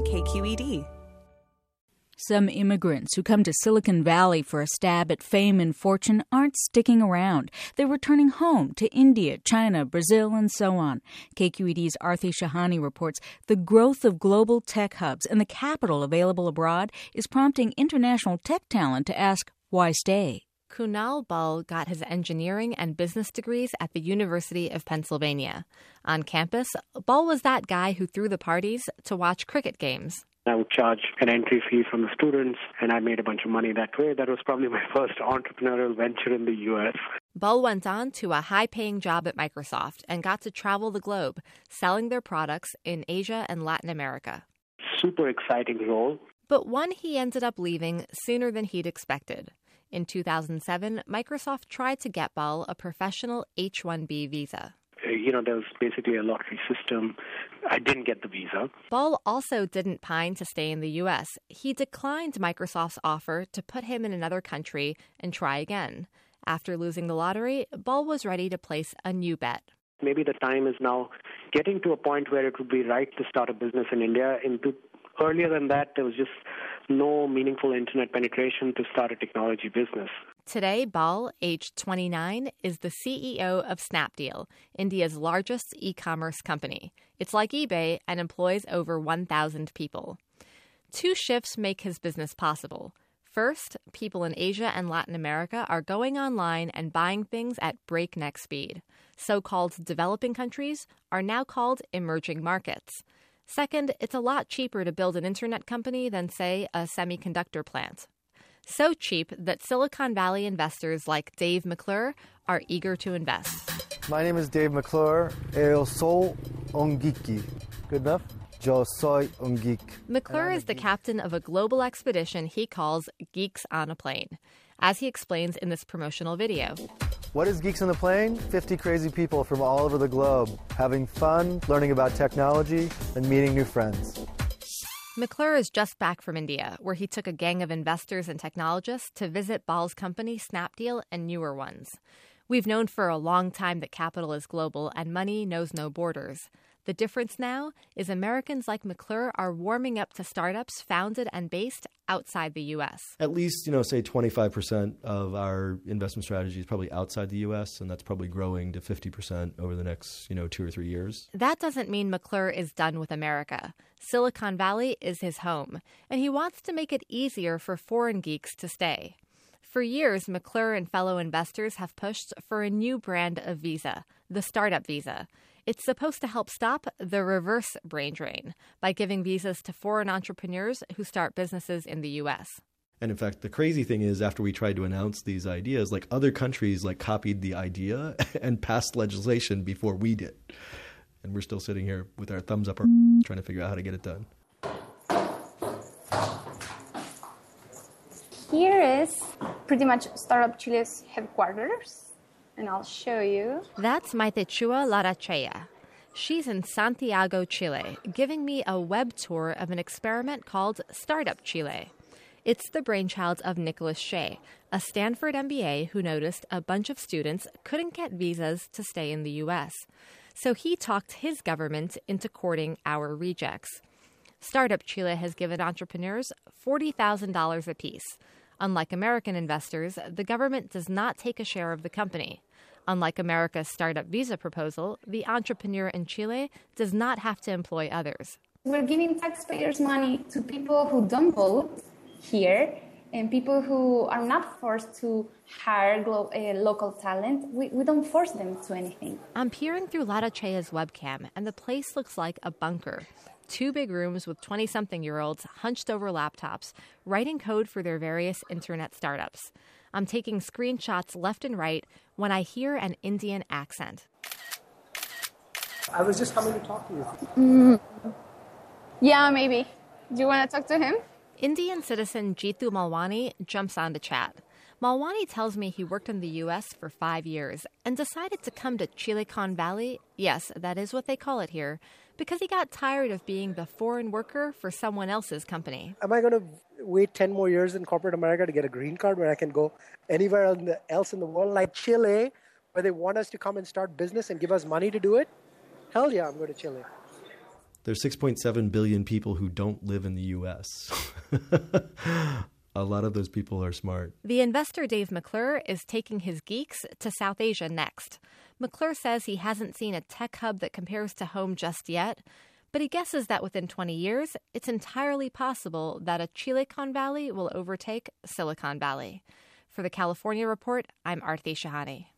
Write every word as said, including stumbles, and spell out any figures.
K Q E D. Some immigrants who come to Silicon Valley for a stab at fame and fortune aren't sticking around. They're returning home to India, China, Brazil, and so on. K Q E D's Arthi Shahani reports the growth of global tech hubs and the capital available abroad is prompting international tech talent to ask, why stay? Kunal Bal got his engineering and business degrees at the University of Pennsylvania. On campus, Bal was that guy who threw the parties to watch cricket games. I would charge an entry fee from the students, and I made a bunch of money that way. That was probably my first entrepreneurial venture in the U S. Bal went on to a high-paying job at Microsoft and got to travel the globe, selling their products in Asia and Latin America. Super exciting role. But one he ended up leaving sooner than he'd expected. In two thousand seven, Microsoft tried to get Bal a professional H one B visa. You know, there was basically a lottery system. I didn't get the visa. Bal also didn't pine to stay in the U S. He declined Microsoft's offer to put him in another country and try again. After losing the lottery, Bal was ready to place a new bet. Maybe the time is now getting to a point where it would be right to start a business in India. Into, earlier than that, there was just no meaningful internet penetration to start a technology business. Today, Bal, aged twenty-nine, is the C E O of Snapdeal, India's largest e-commerce company. It's like eBay and employs over one thousand people. Two shifts make his business possible. First, people in Asia and Latin America are going online and buying things at breakneck speed. So-called developing countries are now called emerging markets. Second, it's a lot cheaper to build an internet company than, say, a semiconductor plant. So cheap that Silicon Valley investors like Dave McClure are eager to invest. My name is Dave McClure. Eu sou um geek. Good enough? Yo soy un geek. McClure is the captain of a global expedition he calls Geeks on a Plane, as he explains in this promotional video. What is Geeks on the Plane? fifty crazy people from all over the globe, having fun, learning about technology, and meeting new friends. McClure is just back from India, where he took a gang of investors and technologists to visit Bal's company, Snapdeal, and newer ones. We've known for a long time that capital is global and money knows no borders. The difference now is Americans like McClure are warming up to startups founded and based outside the U S. At least, you know, say twenty-five percent of our investment strategy is probably outside the U S, and that's probably growing to fifty percent over the next, you know, two or three years. That doesn't mean McClure is done with America. Silicon Valley is his home, and he wants to make it easier for foreign geeks to stay. For years, McClure and fellow investors have pushed for a new brand of visa, the Startup Visa. It's supposed to help stop the reverse brain drain by giving visas to foreign entrepreneurs who start businesses in the U S. And in fact, the crazy thing is, after we tried to announce these ideas, like other countries like copied the idea and passed legislation before we did. And we're still sitting here with our thumbs up, our trying to figure out how to get it done. Here is pretty much Startup Chile's headquarters. And I'll show you. That's Maitechua Larachea. She's in Santiago, Chile, giving me a web tour of an experiment called Startup Chile. It's the brainchild of Nicholas Shea, a Stanford M B A who noticed a bunch of students couldn't get visas to stay in the U S. So he talked his government into courting our rejects. Startup Chile has given entrepreneurs forty thousand dollars apiece. Unlike American investors, the government does not take a share of the company. Unlike America's startup visa proposal, the entrepreneur in Chile does not have to employ others. We're giving taxpayers' money to people who don't vote here and people who are not forced to hire glo- uh, local talent. We, we don't force them to anything. I'm peering through Larachea's webcam, and the place looks like a bunker. Two big rooms with twenty-something-year-olds hunched over laptops, writing code for their various internet startups. I'm taking screenshots left and right when I hear an Indian accent. I was just coming to talk to you. Mm. Yeah, maybe. Do you want to talk to him? Indian citizen Jitu Malwani jumps on to chat. Malwani tells me he worked in the U S for five years and decided to come to Silicon Valley, yes, that is what they call it here, because he got tired of being the foreign worker for someone else's company. Am I going to wait ten more years in corporate America to get a green card where I can go anywhere else in the world, like Chile, where they want us to come and start business and give us money to do it? Hell yeah, I'm going to Chile. There's six point seven billion people who don't live in the U S A lot of those people are smart. The investor Dave McClure is taking his geeks to South Asia next. McClure says he hasn't seen a tech hub that compares to home just yet, but he guesses that within twenty years, it's entirely possible that a Chilecon Valley will overtake Silicon Valley. For the California Report, I'm Aarti Shahani.